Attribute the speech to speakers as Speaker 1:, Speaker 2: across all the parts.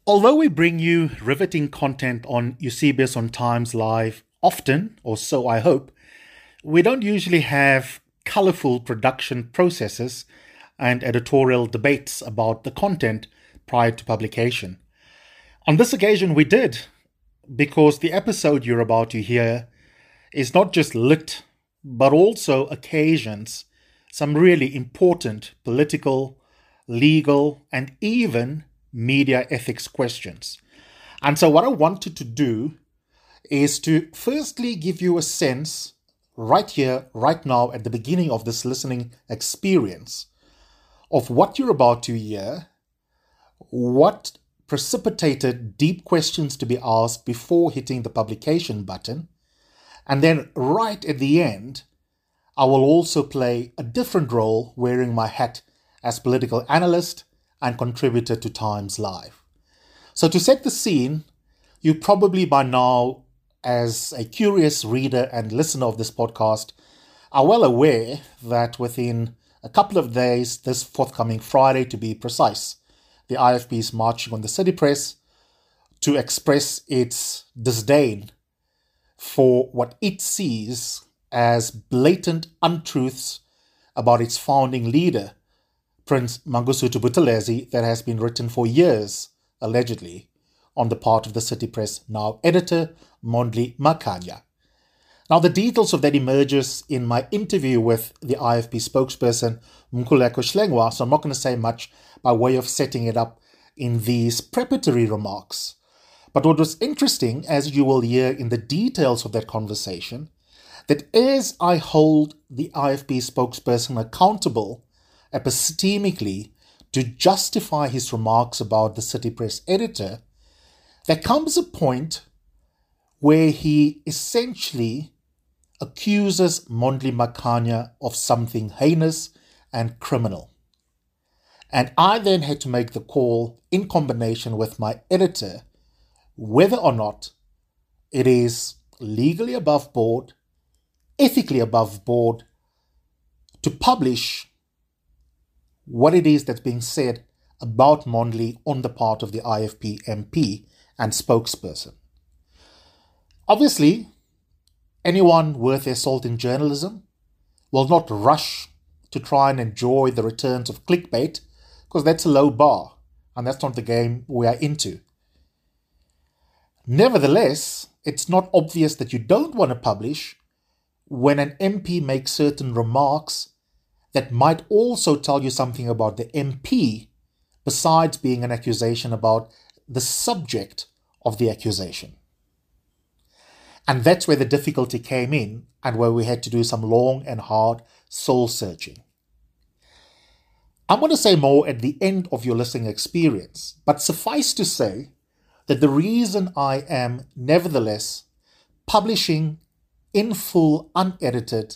Speaker 1: Although we bring you riveting content on Eusebius on Times Live often, or so I hope, we don't usually have colorful production processes and editorial debates about the content prior to publication. On this occasion, we did, because the episode you're about to hear is not just lit, but also occasions some really important political, legal, and even media ethics questions. And so, what I wanted to do is to firstly give you a sense right here, right now, at the beginning of this listening experience of what you're about to hear, what precipitated deep questions to be asked before hitting the publication button, and then right at the end, I will also play a different role wearing my hat as political analyst and contributor to Times Live. So to set the scene, you probably by now, as a curious reader and listener of this podcast, are well aware that within a couple of days, this forthcoming Friday to be precise, the IFP is marching on the City Press to express its disdain for what it sees as blatant untruths about its founding leader, Prince Mangosuthu Buthelezi, that has been written for years, allegedly, on the part of the City Press now editor, Mondli Makhanya. Now, the details of that emerges in my interview with the IFP spokesperson, Mkhuleko Shlengwa, so I'm not going to say much by way of setting it up in these preparatory remarks. But what was interesting, as you will hear in the details of that conversation, that as I hold the IFP spokesperson accountable epistemically to justify his remarks about the City Press editor, there comes a point where he essentially accuses Mondli Makhanya of something heinous and criminal. And I then had to make the call in combination with my editor whether or not it is legally above board, ethically above board, to publish what it is that's being said about Mondli on the part of the IFP MP and spokesperson. Obviously, anyone worth their salt in journalism will not rush to try and enjoy the returns of clickbait, because that's a low bar, and that's not the game we are into. Nevertheless, it's not obvious that you don't want to publish when an MP makes certain remarks that might also tell you something about the MP, besides being an accusation about the subject of the accusation. And that's where the difficulty came in, and where we had to do some long and hard soul searching. I'm going to say more at the end of your listening experience, but suffice to say that the reason I am nevertheless publishing in full, unedited,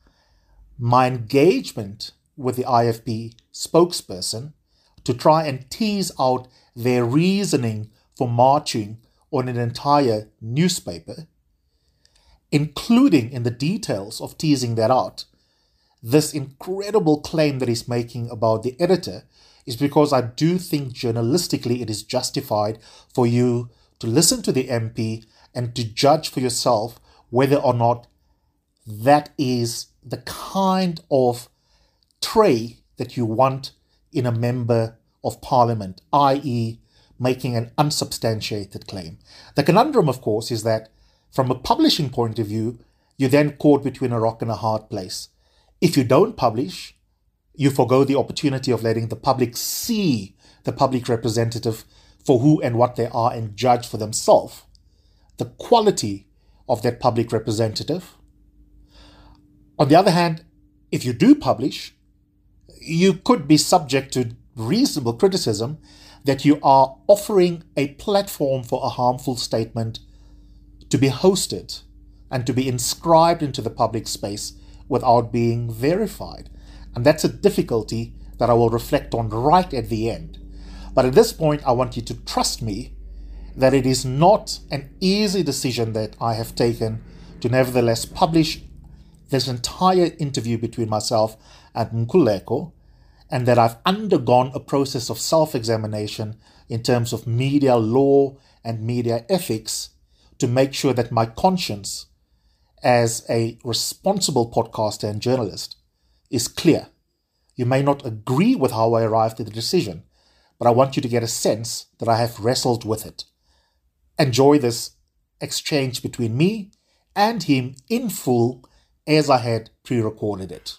Speaker 1: my engagement with the IFP spokesperson to try and tease out their reasoning for marching on an entire newspaper, including in the details of teasing that out, this incredible claim that he's making about the editor, is because I do think journalistically it is justified for you to listen to the MP and to judge for yourself whether or not that is the kind of trait that you want in a member of parliament, i.e. making an unsubstantiated claim. The conundrum, of course, is that from a publishing point of view, you're then caught between a rock and a hard place. If you don't publish, you forgo the opportunity of letting the public see the public representative for who and what they are and judge for themselves the quality of that public representative. On the other hand, if you do publish, you could be subject to reasonable criticism that you are offering a platform for a harmful statement to be hosted and to be inscribed into the public space without being verified. And that's a difficulty that I will reflect on right at the end. But at this point, I want you to trust me that it is not an easy decision that I have taken to nevertheless publish this entire interview between myself and Mkhuleko, and that I've undergone a process of self-examination in terms of media law and media ethics to make sure that my conscience as a responsible podcaster and journalist is clear. You may not agree with how I arrived at the decision, but I want you to get a sense that I have wrestled with it. Enjoy this exchange between me and him in full as I had pre-recorded it.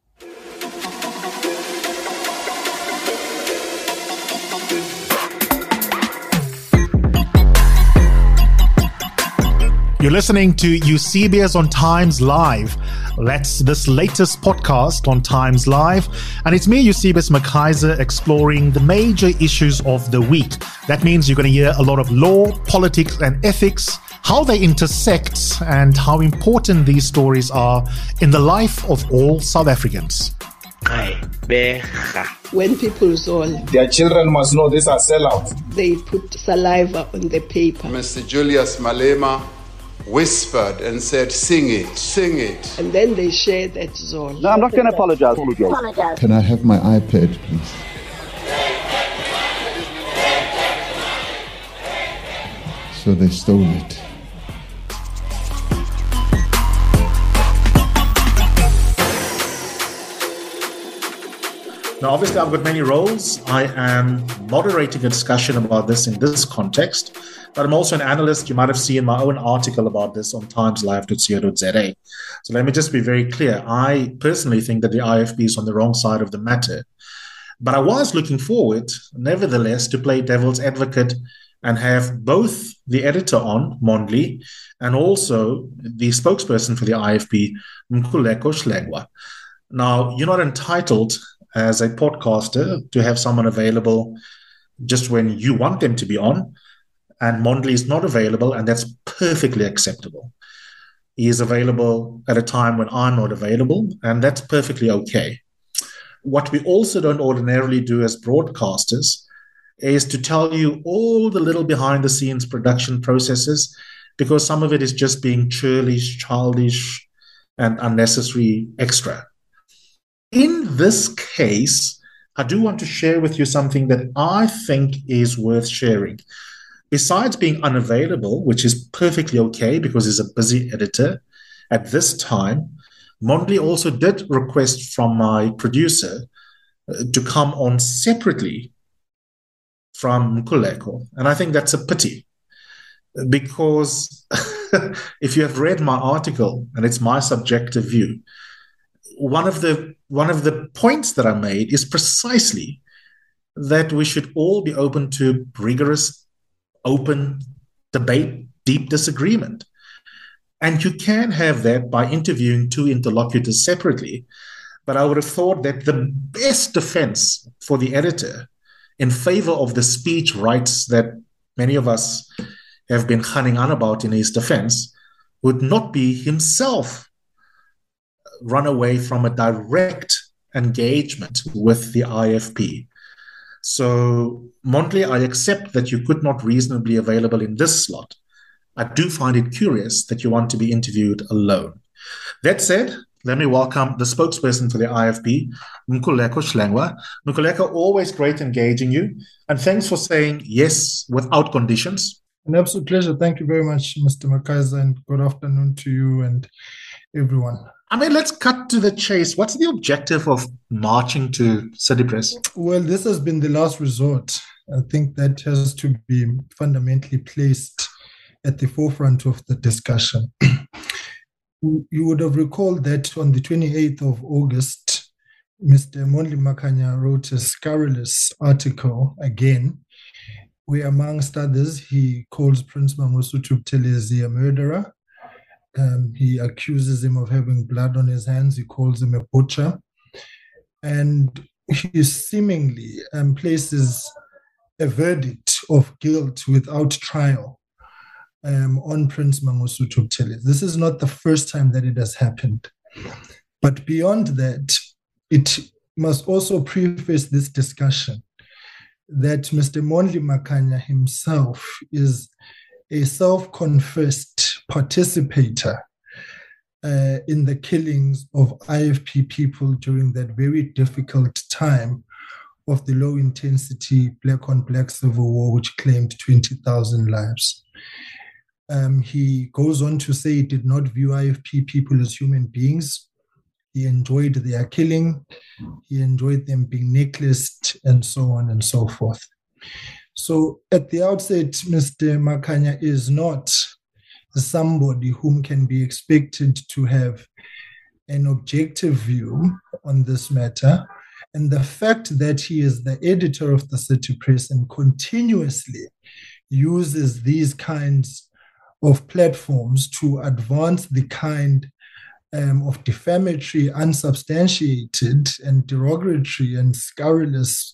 Speaker 1: You're listening to Eusebius on Times Live. That's this latest podcast on Times Live. And it's me, Eusebius McKaiser, exploring the major issues of the week. That means you're going to hear a lot of law, politics, and ethics, how they intersect, and how important these stories are in the life of all South Africans.
Speaker 2: When people zol,
Speaker 3: their children must know these are sellouts.
Speaker 2: They put saliva on the paper.
Speaker 4: Mr. Julius Malema whispered and said, sing it, sing it.
Speaker 2: And then they share that zol.
Speaker 5: No, I'm not going to apologize.
Speaker 6: Can I have my iPad, please? So they stole it.
Speaker 1: Now, obviously, I've got many roles. I am moderating a discussion about this in this context, but I'm also an analyst. You might have seen my own article about this on timeslive.co.za. So let me just be very clear. I personally think that the IFP is on the wrong side of the matter. But I was looking forward, nevertheless, to play devil's advocate and have both the editor on, Mondli, and also the spokesperson for the IFP, Mkhuleko Shlengwa. Now, you're not entitled as a podcaster to have someone available just when you want them to be on, and Mondli is not available, and that's perfectly acceptable. He is available at a time when I'm not available, and that's perfectly okay. What we also don't ordinarily do as broadcasters is to tell you all the little behind-the-scenes production processes, because some of it is just being childish, and unnecessary extra. In this case, I do want to share with you something that I think is worth sharing. Besides being unavailable, which is perfectly okay because he's a busy editor, at this time, Mondli also did request from my producer to come on separately from Mkhuleko. And I think that's a pity because if you have read my article, and it's my subjective view, one of the points that I made is precisely that we should all be open to rigorous, open debate, deep disagreement. And you can have that by interviewing two interlocutors separately. But I would have thought that the best defense for the editor in favor of the speech rights that many of us have been hunting on about in his defense would not be himself run away from a direct engagement with the IFP. So, Mondli, I accept that you could not reasonably be available in this slot. I do find it curious that you want to be interviewed alone. That said, let me welcome the spokesperson for the IFP, Mkhuleko Shlengwa. Mkhuleko, always great engaging you. And thanks for saying yes without conditions.
Speaker 7: An absolute pleasure. Thank you very much, Mr. McKaiser, and good afternoon to you and everyone.
Speaker 1: I mean, let's cut to the chase. What's the objective of marching to City Press?
Speaker 7: Well, this has been the last resort. I think that has to be fundamentally placed at the forefront of the discussion. You would have recalled that on the 28th of August, Mr. Mondli Makhanya wrote a scurrilous article again, where amongst others, he calls Prince Mangosuthu Buthelezi a murderer. He accuses him of having blood on his hands. He calls him a butcher. And he seemingly places a verdict of guilt without trial on Prince Mangosuthu Buthelezi. This is not the first time that it has happened. But beyond that, it must also preface this discussion that Mr. Mondli Makhanya himself is a self-confessed participator in the killings of IFP people during that very difficult time of the low-intensity black-on-black civil war, which claimed 20,000 lives. He goes on to say he did not view IFP people as human beings. He enjoyed their killing. He enjoyed them being necklaced, and so on and so forth. So at the outset, Mr. Makhanya is not somebody whom can be expected to have an objective view on this matter. And the fact that he is the editor of the City Press and continuously uses these kinds of platforms to advance the kind of defamatory, unsubstantiated, and derogatory and scurrilous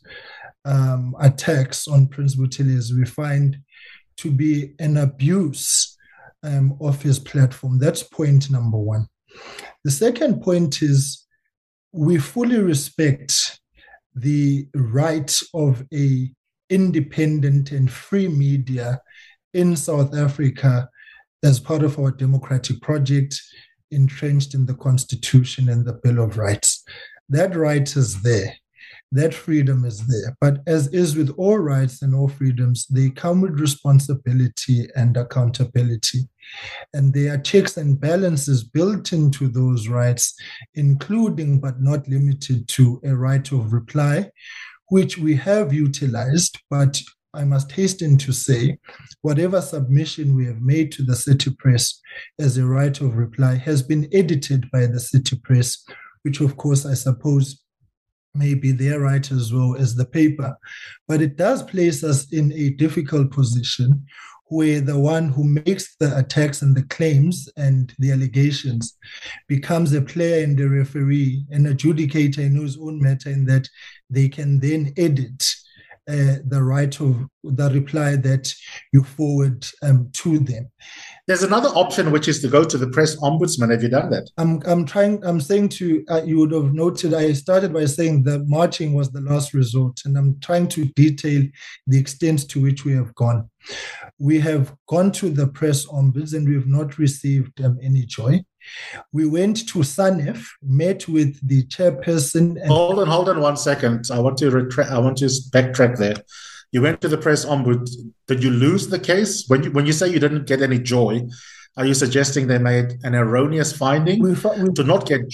Speaker 7: attacks on Prince Buthelezi, we find to be an abuse of his platform. That's point number one. The second point is we fully respect the right of a independent and free media in South Africa as part of our democratic project entrenched in the Constitution and the Bill of Rights. That right is there. That freedom is there. But as is with all rights and all freedoms, they come with responsibility and accountability. And there are checks and balances built into those rights, including but not limited to a right of reply, which we have utilized, but I must hasten to say, whatever submission we have made to the City Press as a right of reply has been edited by the City Press, which of course I suppose may be their right as well as the paper. But it does place us in a difficult position where the one who makes the attacks and the claims and the allegations becomes a player and a referee, an adjudicator in his own matter, in that they can then edit the right of the reply that you forward to them.
Speaker 1: There's another option, which is to go to the press ombudsman. Have you done that?
Speaker 7: I'm saying to, you would have noted, I started by saying that marching was the last resort, and I'm trying to detail the extent to which we have gone. We have gone to the press ombuds and we have not received any joy. We went to SANEF, met with the chairperson. And
Speaker 1: hold on 1 second. I want to backtrack there. You went to the press ombud. Did you lose the case? When you say you didn't get any joy, are you suggesting they made an erroneous finding? To not get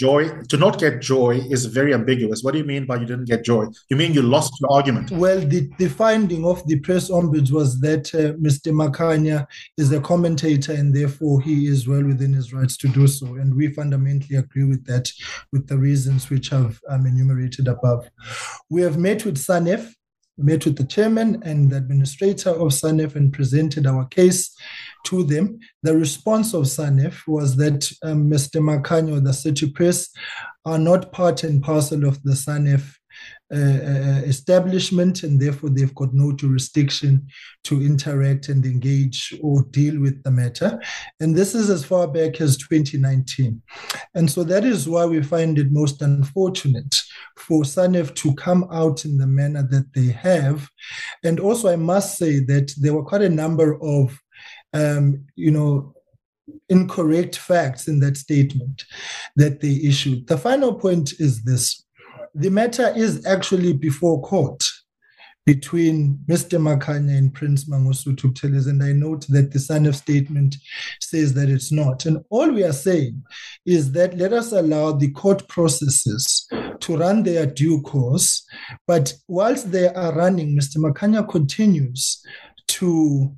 Speaker 1: joy is very ambiguous. What do you mean by you didn't get joy? You mean you lost your argument?
Speaker 7: Well, the finding of the press ombuds was that Mr. Makhanya is a commentator and therefore he is well within his rights to do so. And we fundamentally agree with that, with the reasons which I've enumerated above. We have met with SANEF, met with the chairman and the administrator of SANEF and presented our case to them. The response of SANEF was that Mr. Makhanya, the City Press, are not part and parcel of the SANEF establishment, and therefore they've got no jurisdiction to interact and engage or deal with the matter. And this is as far back as 2019. And so that is why we find it most unfortunate for SANEF to come out in the manner that they have. And also I must say that there were quite a number of incorrect facts in that statement that they issued. The final point is this. The matter is actually before court between Mr. Makhanya and Prince Mangosuthu Buthelezi, and I note that the SANEF statement says that it's not. And all we are saying is that let us allow the court processes to run their due course, but whilst they are running, Mr. Makhanya continues to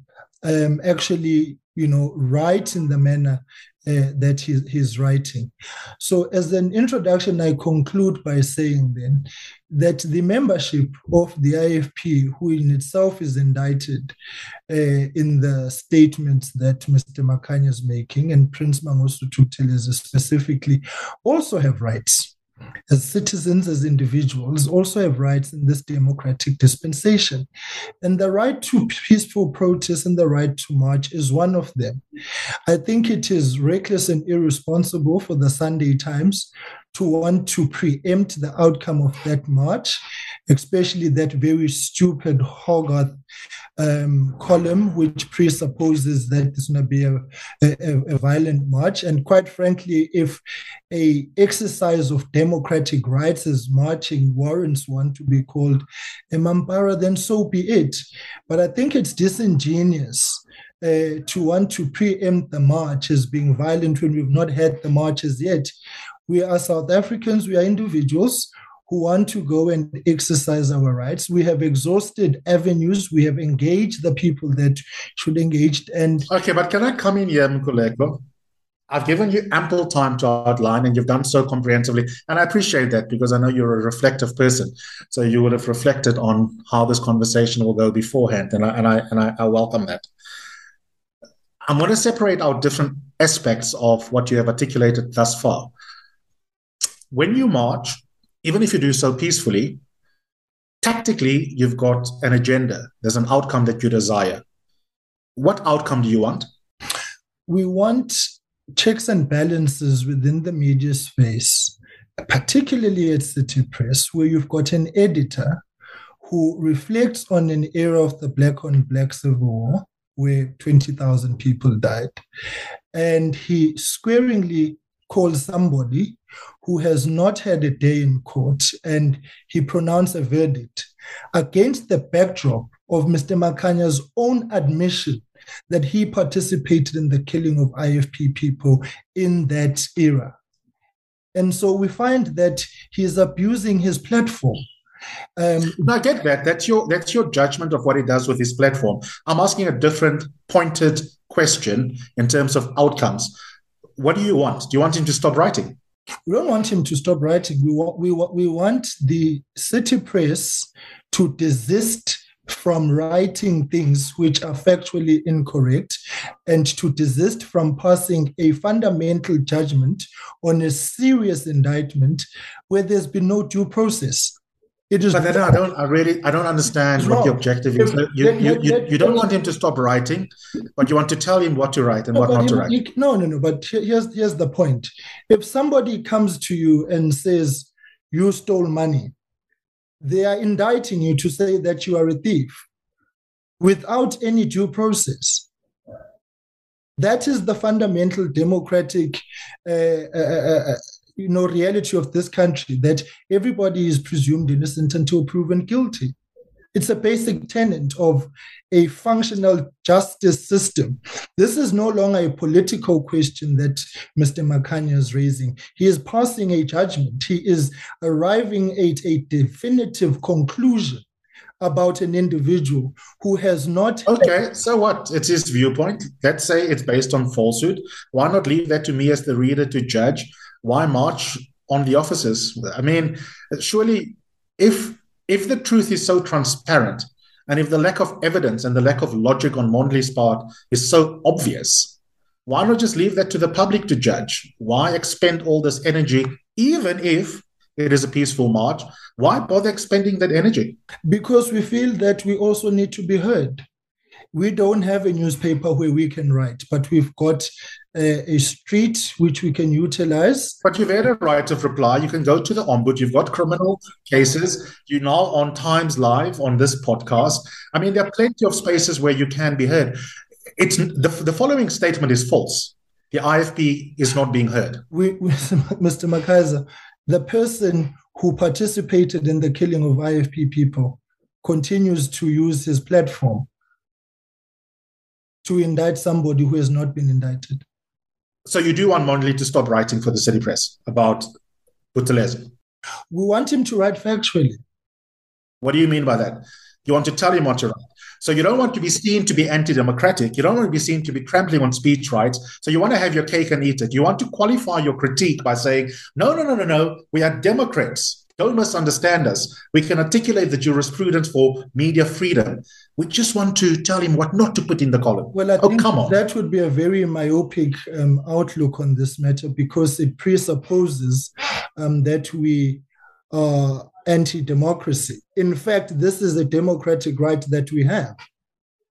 Speaker 7: write in the manner that he's writing. So as an introduction, I conclude by saying then that the membership of the IFP, who in itself is indicted in the statements that Mr. Makhanya is making, and Prince Mangosuthu Buthelezi specifically, also have rights. As citizens, as individuals, also have rights in this democratic dispensation. And the right to peaceful protest and the right to march is one of them. I think it is reckless and irresponsible for the Sunday Times to want to preempt the outcome of that march, especially that very stupid Hogarth column, which presupposes that it's going to be a violent march. And quite frankly, if a exercise of democratic rights as marching warrants one to be called a mampara, then so be it. But I think it's disingenuous to want to preempt the march as being violent when we've not had the marches yet. We are South Africans, we are individuals who want to go and exercise our rights. We have exhausted avenues, we have engaged the people that should engage. And
Speaker 1: okay, but can I come in here, Mkhuleko? I've given you ample time to outline, and you've done so comprehensively. And I appreciate that, because I know you're a reflective person. So you would have reflected on how this conversation will go beforehand, and I welcome that. I'm going to separate out different aspects of what you have articulated thus far. When you march, even if you do so peacefully, tactically, you've got an agenda. There's an outcome that you desire. What outcome do you want?
Speaker 7: We want checks and balances within the media space, particularly at City Press, where you've got an editor who reflects on an era of the black-on-black civil war, where 20,000 people died. And he squaringly calls somebody who has not had a day in court, and he pronounced a verdict against the backdrop of Mr. Makhanya's own admission that he participated in the killing of IFP people in that era. And so we find that he is abusing his platform.
Speaker 1: No, I get that. That's your judgment of what he does with his platform. I'm asking a different pointed question in terms of outcomes. What do you want? Do you want him to stop writing?
Speaker 7: We don't want him to stop writing. We want the City Press to desist from writing things which are factually incorrect, and to desist from passing a fundamental judgment on a serious indictment where there's been no due process. It is.
Speaker 1: But then I don't understand what the objective is. You don't want him to stop writing, but you want to tell him what to write and what not to write.
Speaker 7: No. But here's the point. If somebody comes to you and says you stole money, they are indicting you to say that you are a thief without any due process. That is the fundamental democratic reality of this country, that everybody is presumed innocent until proven guilty. It's a basic tenet of a functional justice system. This is no longer a political question that Mr. Makhanya is raising. He is passing a judgment. He is arriving at a definitive conclusion about an individual who has not...
Speaker 1: Okay, so what? It's his viewpoint. Let's say it's based on falsehood. Why not leave that to me as the reader to judge? Why march on the officers? I mean, surely if the truth is so transparent, and if the lack of evidence and the lack of logic on Mondley's part is so obvious, why not just leave that to the public to judge? Why expend all this energy, even if it is a peaceful march? Why bother expending that energy?
Speaker 7: Because we feel that we also need to be heard. We don't have a newspaper where we can write, but we've got a street which we can utilize.
Speaker 1: But you've had a right of reply. You can go to the Ombud. You've got criminal cases. You're now on Times Live on this podcast. I mean, there are plenty of spaces where you can be heard. It's the following statement is false. The IFP is not being heard.
Speaker 7: Mr. Makaiza, the person who participated in the killing of IFP people continues to use his platform to indict somebody who has not been indicted.
Speaker 1: So you do want Mondley to stop writing for the City Press about Buthelezi?
Speaker 7: We want him to write factually.
Speaker 1: What do you mean by that? You want to tell him what to write. So you don't want to be seen to be anti-democratic. You don't want to be seen to be trampling on speech rights. So you want to have your cake and eat it. You want to qualify your critique by saying, no. We are Democrats. Don't misunderstand us. We can articulate the jurisprudence for media freedom. We just want to tell him what not to put in the column.
Speaker 7: Well, I think that would be a very myopic outlook on this matter, because it presupposes that we are anti-democracy. In fact, this is a democratic right that we have.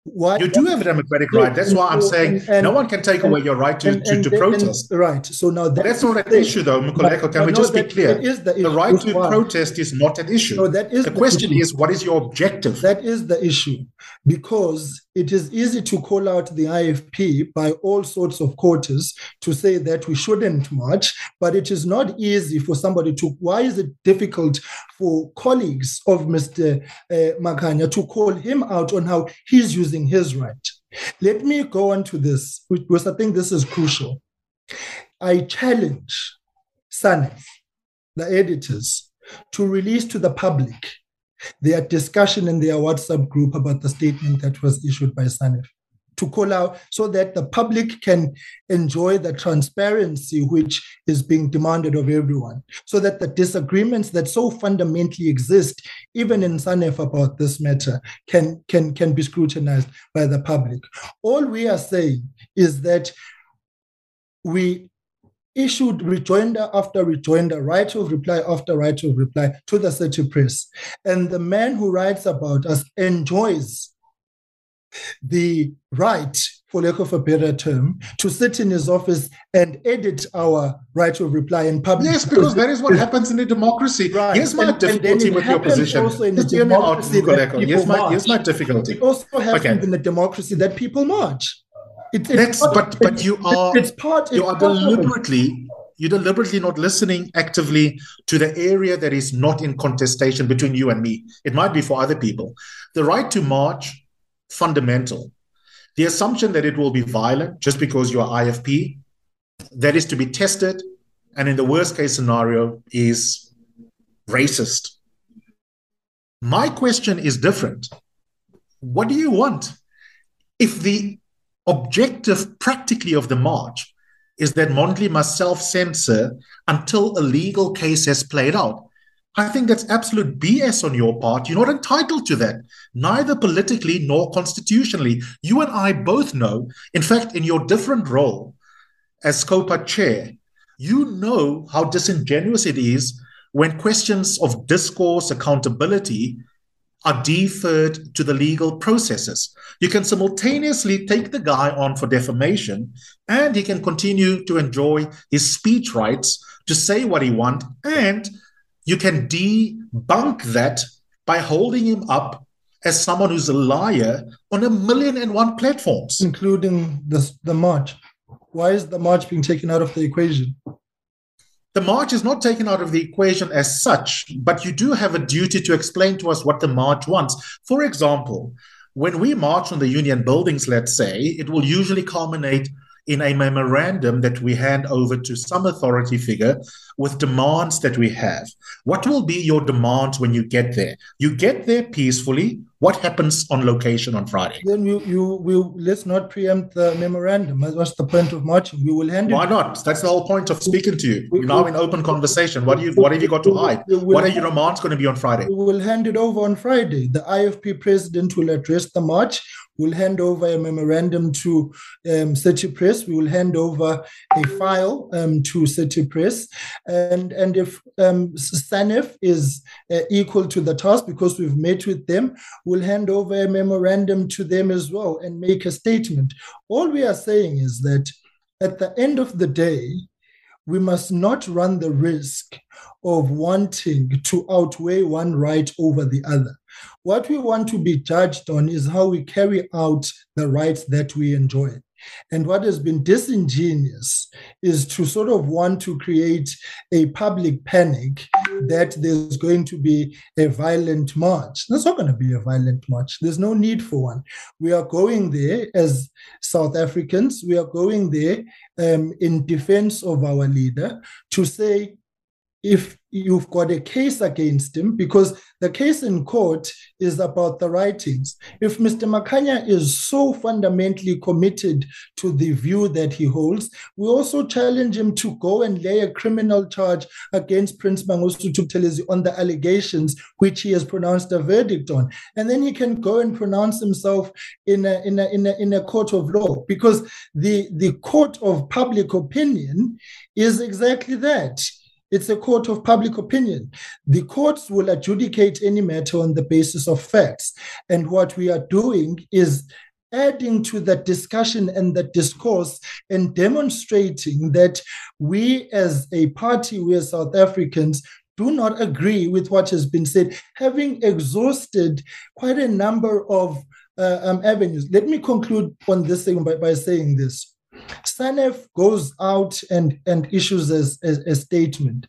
Speaker 7: Why?
Speaker 1: You do have a democratic right. That's why I'm saying no one can take away your right to protest.
Speaker 7: Right. So now
Speaker 1: that's not an issue, though, Mkhuleko. Can we just be clear? The right to protest is not an issue.
Speaker 7: No, that is
Speaker 1: the question is, what is your objective?
Speaker 7: That is the issue, because it is easy to call out the IFP by all sorts of quarters to say that we shouldn't march, but it is not easy for somebody to. Why is it difficult for colleagues of Mr. Makhanya to call him out on how he's using his right? Let me go on to this, because I think this is crucial. I challenge SANEF, the editors, to release to the public their discussion in their WhatsApp group about the statement that was issued by SANEF, to call out so that the public can enjoy the transparency which is being demanded of everyone, so that the disagreements that so fundamentally exist, even in SANEF about this matter, can be scrutinized by the public. All we are saying is that we issued rejoinder after rejoinder, right of reply after right of reply to the City Press. And the man who writes about us enjoys the right, for lack of a better term, to sit in his office and edit our right of reply in public.
Speaker 1: Yes, because that is what happens in a democracy.
Speaker 7: Right.
Speaker 1: Here's my difficulty with your position. Here's my difficulty.
Speaker 7: It also happens in a democracy that people march.
Speaker 1: You're deliberately not listening actively to the area that is not in contestation between you and me. It might be for other people. The right to march, fundamental. The assumption that it will be violent just because you are IFP, that is to be tested, and in the worst case scenario is racist. My question is different. What do you want? If the objective practically of the march is that Mondli must self-censor until a legal case has played out, I think that's absolute BS on your part. You're not entitled to that, neither politically nor constitutionally. You and I both know, in fact, in your different role as COPA chair, you know how disingenuous it is when questions of discourse, accountability are deferred to the legal processes. You can simultaneously take the guy on for defamation, and he can continue to enjoy his speech rights to say what he wants, and you can debunk that by holding him up as someone who's a liar on 1,000,001 platforms.
Speaker 7: Including the march. Why is the march being taken out of the equation?
Speaker 1: The march is not taken out of the equation as such, but you do have a duty to explain to us what the march wants. For example, when we march on the union buildings, let's say, it will usually culminate in a memorandum that we hand over to some authority figure with demands that we have. What will be your demands when you get there? You get there peacefully. What happens on location on Friday?
Speaker 7: Then let's not preempt the memorandum. What's the point of marching? We will hand it.
Speaker 1: Why not? That's the whole point of speaking to you. We're now in open conversation. What have you got to hide? What are your demands going to be on Friday?
Speaker 7: We will hand it over on Friday. The IFP president will address the march. We'll hand over a memorandum to City Press. We will hand over a file to City Press. And if SANEF is equal to the task, because we've met with them, we'll hand over a memorandum to them as well and make a statement. All we are saying is that at the end of the day, we must not run the risk of wanting to outweigh one right over the other. What we want to be judged on is how we carry out the rights that we enjoy. And what has been disingenuous is to sort of want to create a public panic that there's going to be a violent march. There's not going to be a violent march. There's no need for one. We are going there as South Africans. We are going there in defense of our leader to say, if you've got a case against him, because the case in court is about the writings. If Mr. Makhanya is so fundamentally committed to the view that he holds, we also challenge him to go and lay a criminal charge against Prince Mangosuthu Buthelezi on the allegations which he has pronounced a verdict on. And then he can go and pronounce himself in a court of law, because the court of public opinion is exactly that. It's a court of public opinion. The courts will adjudicate any matter on the basis of facts. And what we are doing is adding to that discussion and that discourse and demonstrating that we as a party, we as South Africans, do not agree with what has been said, having exhausted quite a number of avenues. Let me conclude on this thing by saying this. SANEF goes out and issues a statement.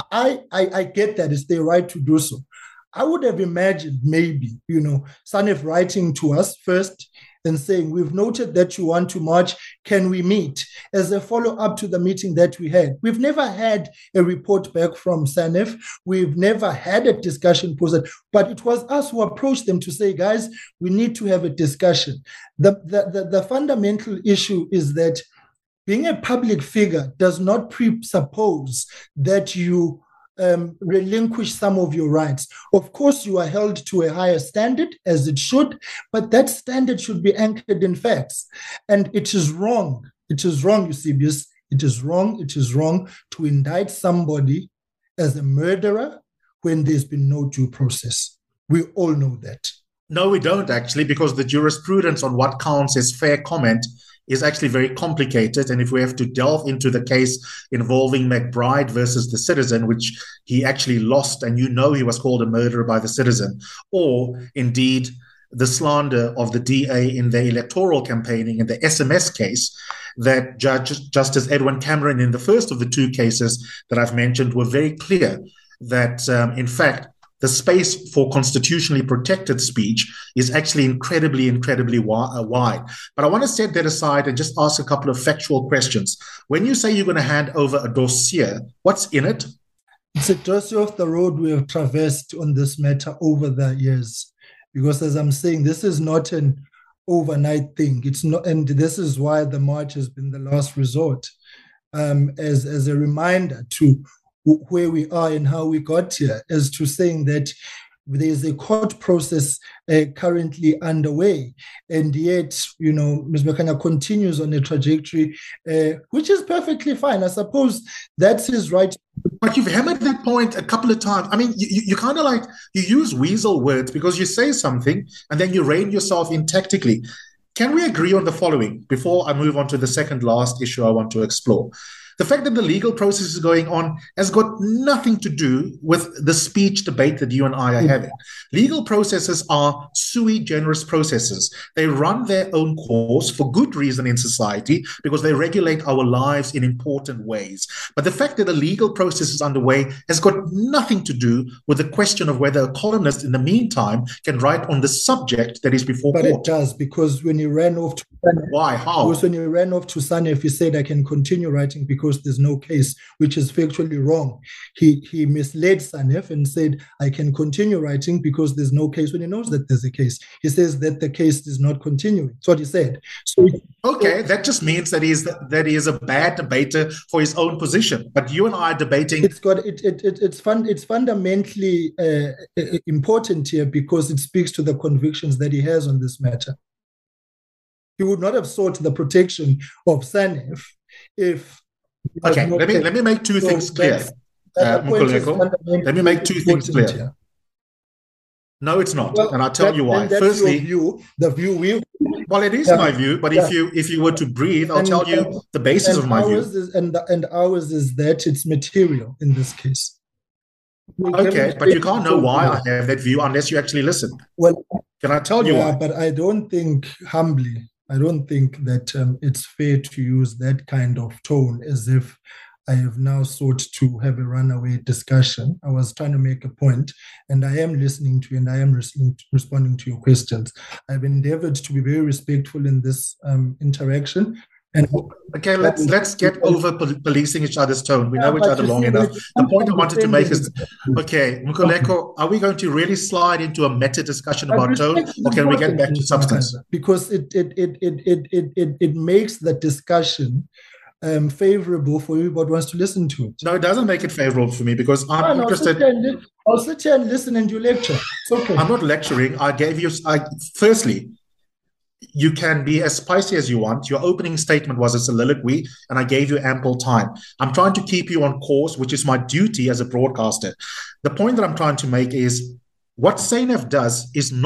Speaker 7: I get that it's their right to do so. I would have imagined maybe, SANEF writing to us first and saying, we've noted that you want to march, can we meet? As a follow-up to the meeting that we had. We've never had a report back from SANEF. We've never had a discussion process, but it was us who approached them to say, guys, we need to have a discussion. The fundamental issue is that being a public figure does not presuppose that you relinquish some of your rights. Of course, you are held to a higher standard, as it should, but that standard should be anchored in facts. And it is wrong. It is wrong, Eusebius. It is wrong. It is wrong to indict somebody as a murderer when there's been no due process. We all know that.
Speaker 1: No, we don't actually, because the jurisprudence on what counts as fair comment is actually very complicated. And if we have to delve into the case involving McBride versus the Citizen, which he actually lost, and he was called a murderer by the Citizen, or indeed the slander of the DA in their electoral campaigning in the SMS case, that Justice Edwin Cameron in the first of the two cases that I've mentioned were very clear that, in fact, the space for constitutionally protected speech is actually incredibly wide. But I want to set that aside and just ask a couple of factual questions. When you say you're going to hand over a dossier, what's in it?
Speaker 7: It's a dossier of the road we have traversed on this matter over the years. Because as I'm saying, this is not an overnight thing. It's not, and this is why the march has been the last resort, as a reminder to where we are and how we got here, as to saying that there's a court process currently underway, and yet, Ms. Makanya continues on a trajectory, which is perfectly fine. I suppose that's his right.
Speaker 1: But you've hammered that point a couple of times. I mean, you kind of like, you use weasel words because you say something and then you rein yourself in tactically. Can we agree on the following before I move on to the second last issue I want to explore? The fact that the legal process is going on has got nothing to do with the speech debate that you and I are having. Legal processes are sui generis processes. They run their own course for good reason in society because they regulate our lives in important ways. But the fact that a legal process is underway has got nothing to do with the question of whether a columnist in the meantime can write on the subject that is before court.
Speaker 7: But it does, because when he ran off to SANEF,
Speaker 1: why? How?
Speaker 7: Because when he ran off to SANEF, he said, I can continue writing because there's no case, which is factually wrong. He misled SANEF and said, I can continue writing because there's no case, when he knows that there's a case. He says that the case is not continuing. That's what he said.
Speaker 1: Okay, that just means that he is a bad debater for his own position. But you and I are debating.
Speaker 7: It's fundamentally important here because it speaks to the convictions that he has on this matter. He would not have sought the protection of SANEF if.
Speaker 1: Okay, let me make two things clear. Mkhuleko. Let me make two things clear. Here. No, it's not, and I'll tell you why. Firstly,
Speaker 7: the view we.
Speaker 1: Well, it is my view, but if you were to breathe, I'll tell you the basis of my view.
Speaker 7: And ours is that it's material in this case.
Speaker 1: Okay, but you can't know why I have that view unless you actually listen.
Speaker 7: Well,
Speaker 1: can I tell you why?
Speaker 7: But I don't think, humbly, I don't think that it's fair to use that kind of tone as if I have now sought to have a runaway discussion. I was trying to make a point, and I am listening to you, and I am responding to your questions. I've endeavored to be very respectful in this interaction. And
Speaker 1: okay, let's get over policing each other's tone. We know each other long enough. The point I wanted to make is, okay, Mkhuleko, are we going to really slide into a meta discussion about tone, or can we get back to substance?
Speaker 7: Because it makes the discussion favorable for everybody who wants to listen to it.
Speaker 1: No, it doesn't make it favorable for me because I'm interested.
Speaker 7: I'll sit here and listen and you lecture. It's okay.
Speaker 1: I'm not lecturing. I gave you. Firstly, you can be as spicy as you want. Your opening statement was a soliloquy, and I gave you ample time. I'm trying to keep you on course, which is my duty as a broadcaster. The point that I'm trying to make is what SANEF does is not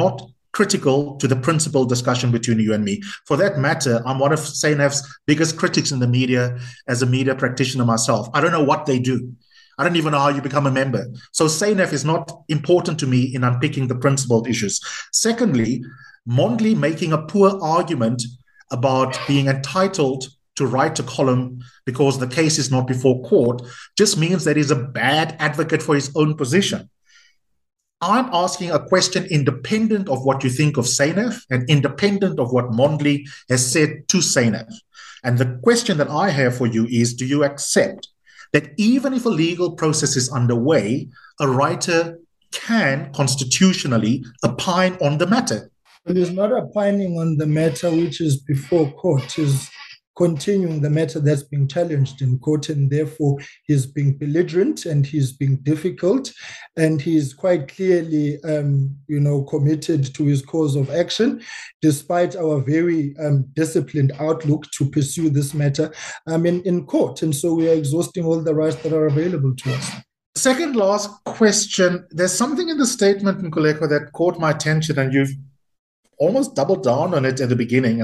Speaker 1: critical to the principal discussion between you and me. For that matter, I'm one of SANEF's biggest critics in the media as a media practitioner myself. I don't know what they do. I don't even know how you become a member. So SANEF is not important to me in unpicking the principled issues. Secondly, Mondli making a poor argument about being entitled to write a column because the case is not before court just means that he's a bad advocate for his own position. I'm asking a question independent of what you think of SANEF and independent of what Mondli has said to SANEF. And the question that I have for you is, do you accept that even if a legal process is underway, a writer can constitutionally opine on the matter?
Speaker 7: Well, he's not opining on the matter which is before court. He's continuing the matter that's being challenged in court, and therefore he's being belligerent and he's being difficult, and he's quite clearly, committed to his course of action, despite our very disciplined outlook to pursue this matter in court. And so we are exhausting all the rights that are available to us.
Speaker 1: Second last question. There's something in the statement, Nkululeko, that caught my attention, and you've almost doubled down on it at the beginning, and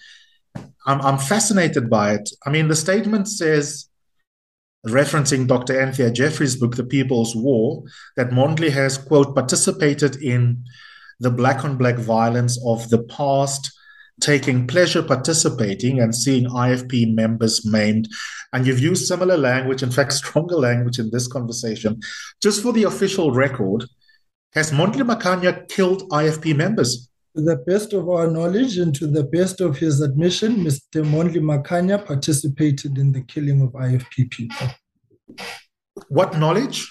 Speaker 1: I'm fascinated by it. I mean, the statement says, referencing Dr. Anthea Jeffrey's book, The People's War, that Mondli has, quote, participated in the black-on-black violence of the past, taking pleasure participating and seeing IFP members maimed. And you've used similar language, in fact, stronger language in this conversation. Just for the official record, has Mondli Makhanya killed IFP members?
Speaker 7: To the best of our knowledge and to the best of his admission, Mr. Mondli Makhanya participated in the killing of IFP people.
Speaker 1: What knowledge?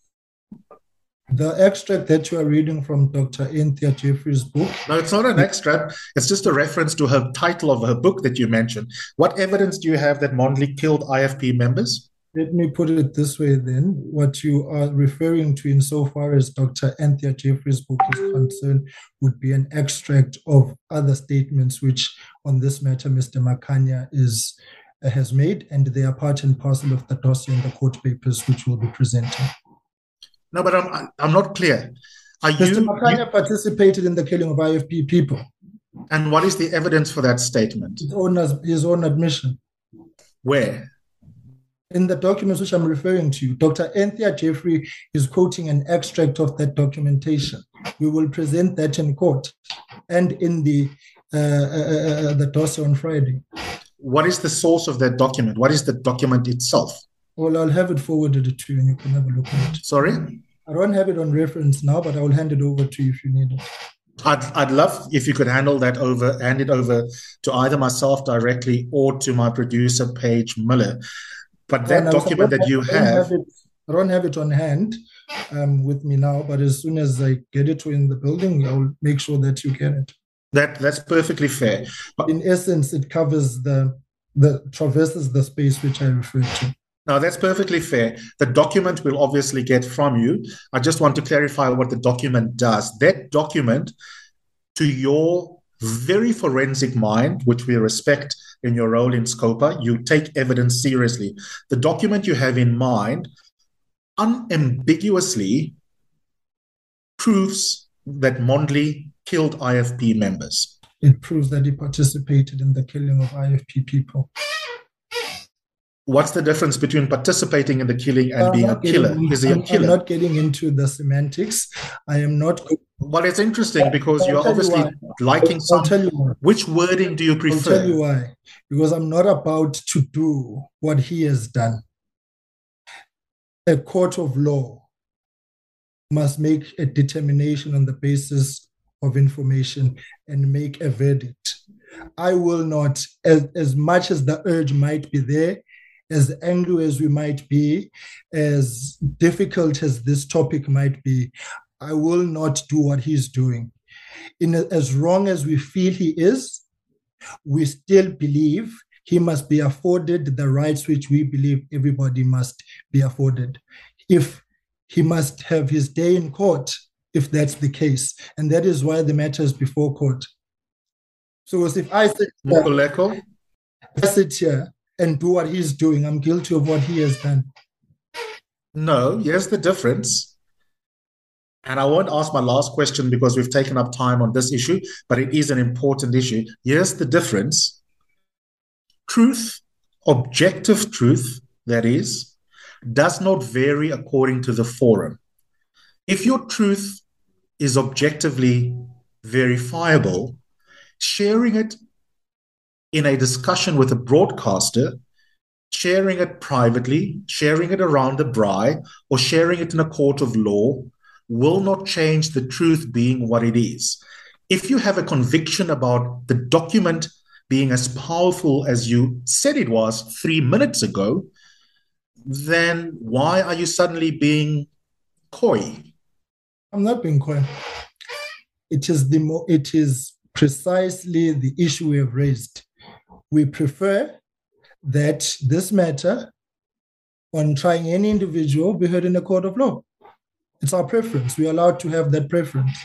Speaker 7: The extract that you are reading from Dr. Anthea Jeffrey's book.
Speaker 1: No, it's not an extract. It's just a reference to her title of her book that you mentioned. What evidence do you have that Mondli killed IFP members?
Speaker 7: Let me put it this way then. What you are referring to insofar as Dr. Anthea Jeffrey's book is concerned would be an extract of other statements which on this matter Mr. Makhanya has made, and they are part and parcel of the dossier and the court papers which we'll be presenting. No,
Speaker 1: but I'm not clear.
Speaker 7: Mr. Makhanya participated in the killing of IFP people.
Speaker 1: And what is the evidence for that statement?
Speaker 7: His own admission.
Speaker 1: Where?
Speaker 7: In the documents which I'm referring to, Dr. Anthea Jeffrey is quoting an extract of that documentation. We will present that in court and in the dossier on Friday.
Speaker 1: What is the source of that document? What is the document itself?
Speaker 7: Well, I'll have it forwarded to you and you can have a look at it.
Speaker 1: Sorry?
Speaker 7: I don't have it on reference now, but I will hand it over to you if you need it.
Speaker 1: I'd love if you could hand it over to either myself directly or to my producer, Paige Miller. But that document that you have...
Speaker 7: I don't have it on hand with me now, but as soon as I get it in the building, I'll make sure that you get it.
Speaker 1: That's perfectly fair.
Speaker 7: But in essence, it covers traverses the space which I referred to.
Speaker 1: No, that's perfectly fair. The document we'll obviously get from you. I just want to clarify what the document does. That document, to your very forensic mind, which we respect in your role in SCOPA, you take evidence seriously. The document you have in mind unambiguously proves that Mondli killed IFP members.
Speaker 7: It proves that he participated in the killing of IFP people.
Speaker 1: What's the difference between participating in the killing and being a killer? Is he a killer?
Speaker 7: I'm not getting into the semantics. I am not...
Speaker 1: Well, it's interesting because you're obviously liking some...
Speaker 7: I'll tell you why.
Speaker 1: Which wording do you prefer?
Speaker 7: I'll tell you why. Because I'm not about to do what he has done. A court of law must make a determination on the basis of information and make a verdict. I will not, as much as the urge might be there, as angry as we might be, as difficult as this topic might be, I will not do what he's doing. As wrong as we feel he is, we still believe he must be afforded the rights which we believe everybody must be afforded. If he must have his day in court, if that's the case. And that is why the matter is before court. So if I sit here and do what he's doing, I'm guilty of what he has done.
Speaker 1: No, here's the difference. And I won't ask my last question because we've taken up time on this issue, but it is an important issue. Here's the difference. Truth, objective truth, that is, does not vary according to the forum. If your truth is objectively verifiable, sharing it in a discussion with a broadcaster, sharing it privately, sharing it around the braai, or sharing it in a court of law will not change the truth being what it is. If you have a conviction about the document being as powerful as you said it was 3 minutes ago, then why are you suddenly being coy?
Speaker 7: I'm not being coy. It is precisely the issue we have raised. We prefer that this matter on trying any individual be heard in a court of law. It's our preference. We're allowed to have that preference.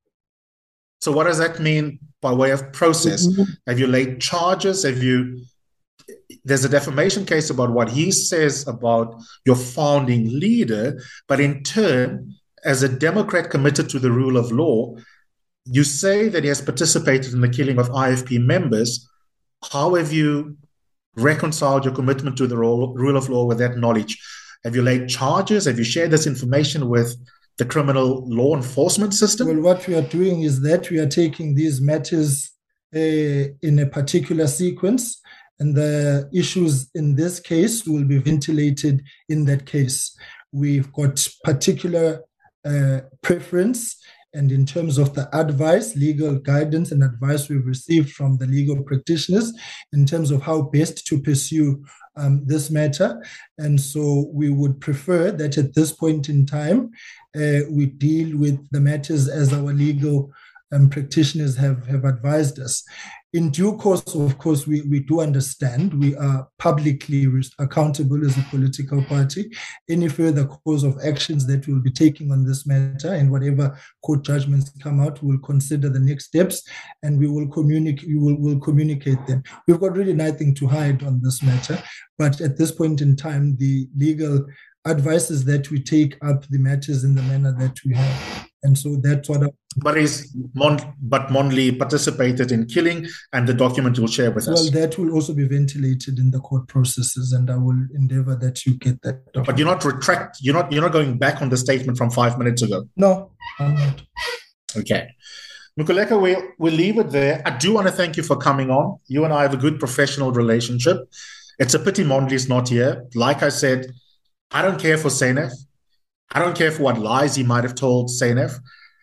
Speaker 1: So what does that mean by way of process? Have you laid charges? There's a defamation case about what he says about your founding leader, but in turn, as a Democrat committed to the rule of law, you say that he has participated in the killing of IFP members. How have you reconciled your commitment to the rule of law with that knowledge? Have you laid charges? Have you shared this information with the criminal law enforcement system?
Speaker 7: Well, what we are doing is that we are taking these matters in a particular sequence, and the issues in this case will be ventilated in that case. We've got particular preference, and in terms of the advice, legal guidance and advice we've received from the legal practitioners in terms of how best to pursue this matter. And so we would prefer that at this point in time, we deal with the matters as our legal practitioners have advised us. In due course, of course, we do understand we are publicly accountable as a political party. Any further course of actions that we'll be taking on this matter and whatever court judgments come out, we'll consider the next steps and we will communicate them. We've got really nothing to hide on this matter, but at this point in time, the legal advice is that we take up the matters in the manner that we have. And so that's what
Speaker 1: But Mondli participated in killing, and the document will share with us.
Speaker 7: Well, that will also be ventilated in the court processes, and I will endeavor that you get that document.
Speaker 1: But you're not going back on the statement from 5 minutes ago.
Speaker 7: No, I'm not.
Speaker 1: Okay. Nkululeko, we'll leave it there. I do want to thank you for coming on. You and I have a good professional relationship. It's a pity Mondli's not here. Like I said, I don't care for SANEF. I don't care for what lies he might have told SANEF.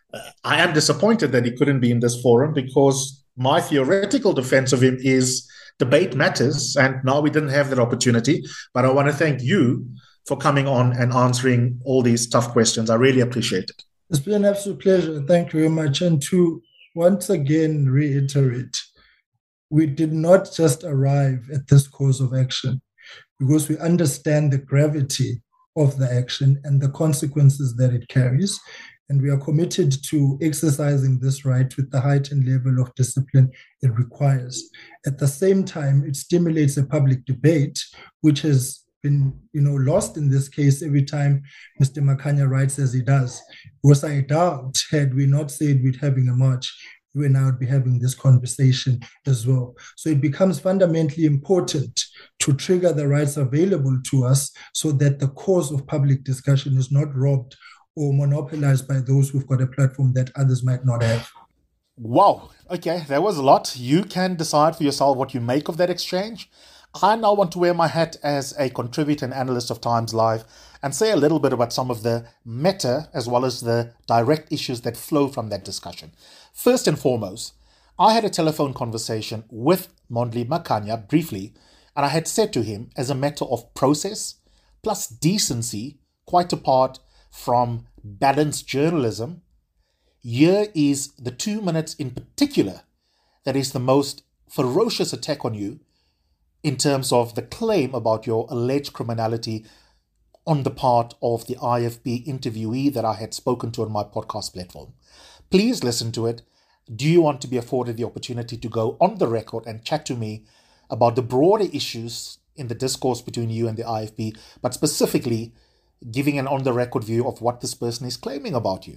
Speaker 1: I am disappointed that he couldn't be in this forum because my theoretical defense of him is debate matters, and now we didn't have that opportunity. But I want to thank you for coming on and answering all these tough questions. I really appreciate it.
Speaker 7: It's been an absolute pleasure. Thank you very much. And to once again reiterate, we did not just arrive at this course of action because we understand the gravity of the action and the consequences that it carries. And we are committed to exercising this right with the heightened level of discipline it requires. At the same time, it stimulates a public debate, which has been lost in this case every time Mr. Makhanya writes as he does. Because I doubt, had we not said we're having a march, we would now be having this conversation as well. So it becomes fundamentally important to trigger the rights available to us so that the cause of public discussion is not robbed or monopolized by those who've got a platform that others might not have.
Speaker 1: Wow. Okay, that was a lot. You can decide for yourself what you make of that exchange. I now want to wear my hat as a contributor and analyst of Times Live and say a little bit about some of the meta as well as the direct issues that flow from that discussion. First and foremost, I had a telephone conversation with Mondli Makhanya briefly, and I had said to him, as a matter of process plus decency, quite apart from balanced journalism, here is the 2 minutes in particular that is the most ferocious attack on you in terms of the claim about your alleged criminality on the part of the IFP interviewee that I had spoken to on my podcast platform. Please listen to it. Do you want to be afforded the opportunity to go on the record and chat to me about the broader issues in the discourse between you and the IFP, but specifically giving an on-the-record view of what this person is claiming about you?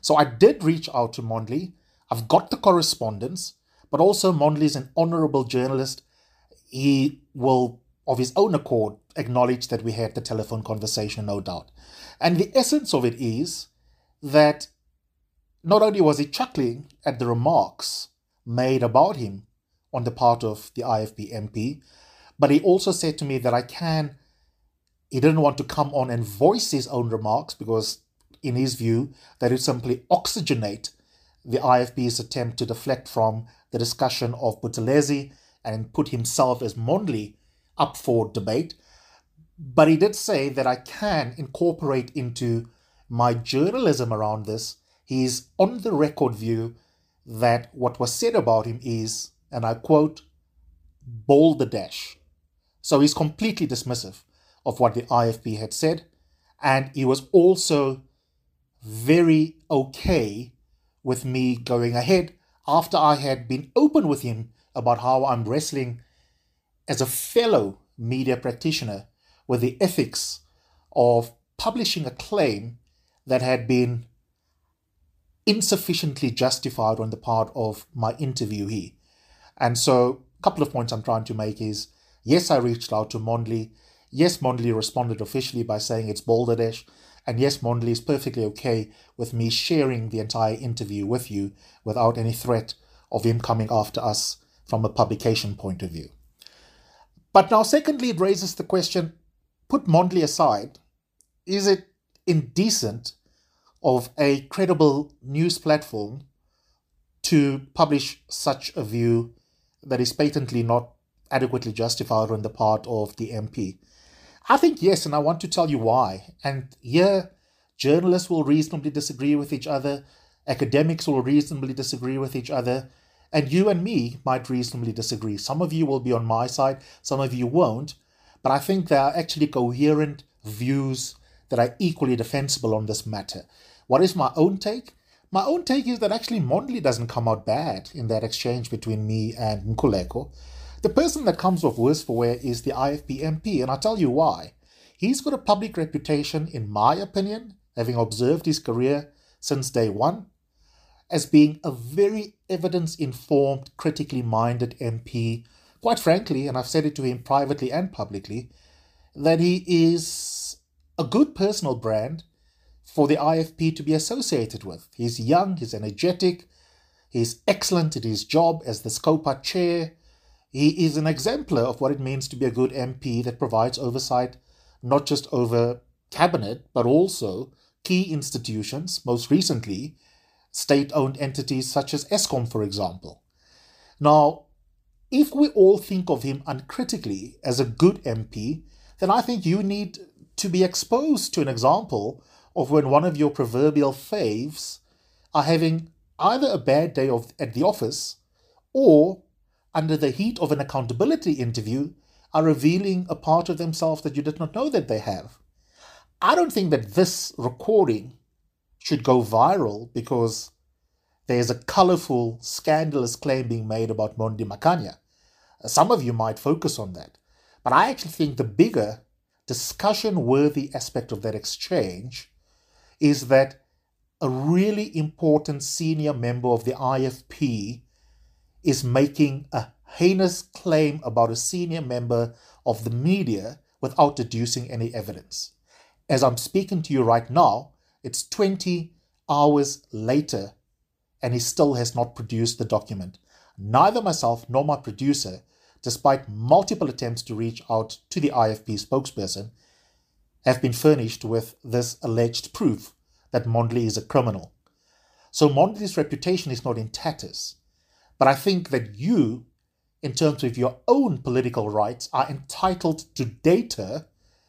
Speaker 1: So I did reach out to Mondli. I've got the correspondence, but also Mondli is an honorable journalist. He will, of his own accord, acknowledge that we had the telephone conversation, no doubt. And the essence of it is that not only was he chuckling at the remarks made about him on the part of the IFP MP, but he also said to me that he didn't want to come on and voice his own remarks because, in his view, that would simply oxygenate the IFP's attempt to deflect from the discussion of Buthelezi and put himself as Mondli up for debate. But he did say that I can incorporate into my journalism around this his on-the-record view that what was said about him is, and I quote, balderdash. So he's completely dismissive of what the IFP had said, and he was also very okay with me going ahead after I had been open with him about how I'm wrestling as a fellow media practitioner with the ethics of publishing a claim that had been insufficiently justified on the part of my interviewee. And so a couple of points I'm trying to make is, yes, I reached out to Mondli. Yes, Mondli responded officially by saying it's balderdash. And yes, Mondli is perfectly okay with me sharing the entire interview with you without any threat of him coming after us from a publication point of view. But now, secondly, it raises the question, put Mondli aside, is it indecent of a credible news platform to publish such a view that is patently not adequately justified on the part of the MP? I think yes, and I want to tell you why. And here, journalists will reasonably disagree with each other, academics will reasonably disagree with each other, and you and me might reasonably disagree. Some of you will be on my side, some of you won't, but I think there are actually coherent views that are equally defensible on this matter. What is my own take? My own take is that actually Mondli doesn't come out bad in that exchange between me and Nkuleko. The person that comes off worse for wear is the IFP MP, and I'll tell you why. He's got a public reputation, in my opinion, having observed his career since day one, as being a very evidence-informed, critically minded MP. Quite frankly, and I've said it to him privately and publicly, that he is a good personal brand for the IFP to be associated with. He's young, he's energetic, he's excellent at his job as the SCOPA chair. He is an exemplar of what it means to be a good MP that provides oversight not just over cabinet, but also key institutions, most recently state-owned entities such as Eskom, for example. Now, if we all think of him uncritically as a good MP, then I think you need to be exposed to an example of when one of your proverbial faves are having either a bad day at the office or, under the heat of an accountability interview, are revealing a part of themselves that you did not know that they have. I don't think that this recording should go viral because there's a colourful, scandalous claim being made about Mondi Makanya. Some of you might focus on that. But I actually think the bigger discussion-worthy aspect of that exchange is that a really important senior member of the IFP is making a heinous claim about a senior member of the media without deducing any evidence. As I'm speaking to you right now, it's 20 hours later and he still has not produced the document. Neither myself nor my producer, despite multiple attempts to reach out to the IFP spokesperson, have been furnished with this alleged proof that Mondli is a criminal. So Mondli's reputation is not in tatters. But I think that you, in terms of your own political rights, are entitled to data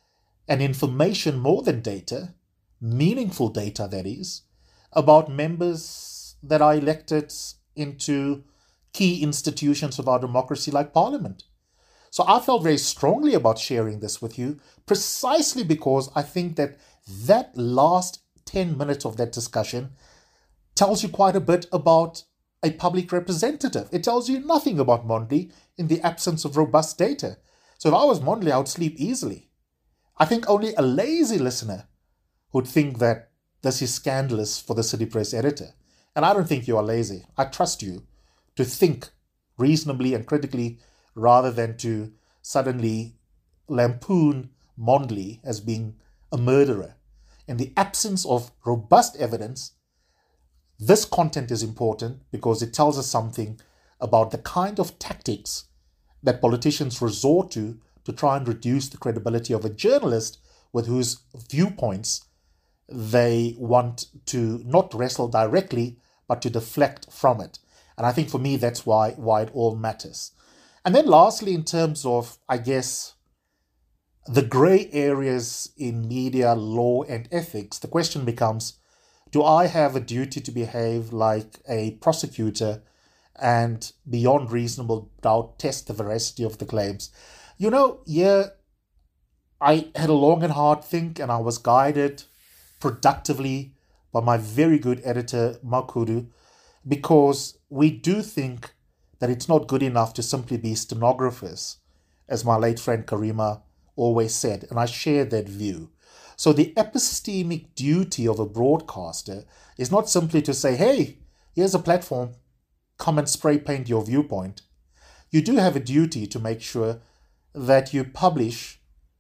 Speaker 1: and information more than data, meaningful data that is, about members that are elected into key institutions of our democracy like Parliament. So I felt very strongly about sharing this with you precisely because I think that that last 10 minutes of that discussion tells you quite a bit about a public representative. It tells you nothing about Mondli in the absence of robust data. So if I was Mondli, I would sleep easily. I think only a lazy listener would think that this is scandalous for the City Press editor. And I don't think you are lazy. I trust you to think reasonably and critically rather than to suddenly lampoon Mondlane as being a murderer. In the absence of robust evidence, this content is important because it tells us something about the kind of tactics that politicians resort to try and reduce the credibility of a journalist with whose viewpoints they want to not wrestle directly, but to deflect from it. And I think for me, that's why it all matters. And then lastly, in terms of, I guess, the grey areas in media, law and ethics, the question becomes, do I have a duty to behave like a prosecutor and beyond reasonable doubt test the veracity of the claims? I had a long and hard think, and I was guided productively by my very good editor, Makuru, because we do think that it's not good enough to simply be stenographers, as my late friend Karima always said, and I share that view. So the epistemic duty of a broadcaster is not simply to say, hey, here's a platform, come and spray paint your viewpoint. You do have a duty to make sure that you publish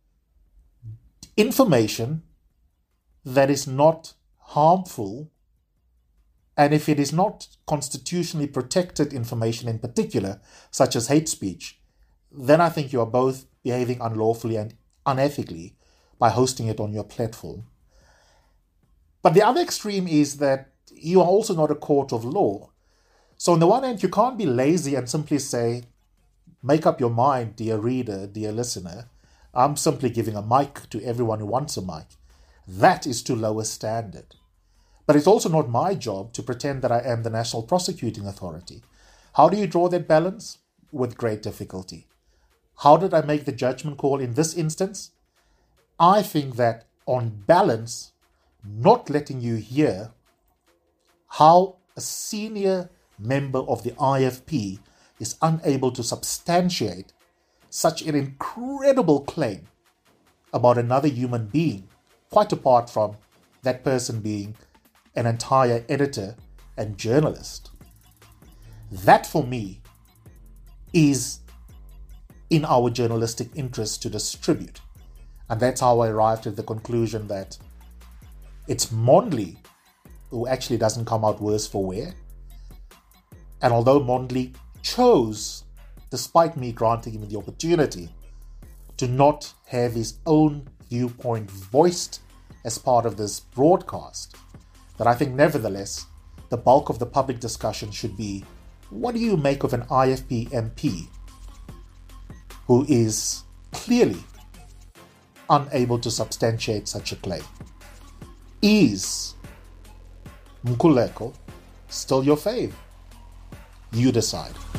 Speaker 1: information that is not harmful, and if it is not constitutionally protected information in particular, such as hate speech, then I think you are both behaving unlawfully and unethically by hosting it on your platform. But the other extreme is that you are also not a court of law. So on the one hand, you can't be lazy and simply say, make up your mind, dear reader, dear listener. I'm simply giving a mic to everyone who wants a mic. That is too low a standard. But it's also not my job to pretend that I am the National Prosecuting Authority. How do you draw that balance? With great difficulty. How did I make the judgment call in this instance? I think that on balance, not letting you hear how a senior member of the IFP is unable to substantiate such an incredible claim about another human being, quite apart from that person being an entire editor and journalist. That for me is in our journalistic interest to distribute. And that's how I arrived at the conclusion that it's Mondlane who actually doesn't come out worse for wear. And although Mondlane chose, despite me granting him the opportunity, to not have his own viewpoint voiced as part of this broadcast, that I think nevertheless the bulk of the public discussion should be, what do you make of an IFP MP who is clearly unable to substantiate such a claim? Is Mkhuleko still your fave? You decide.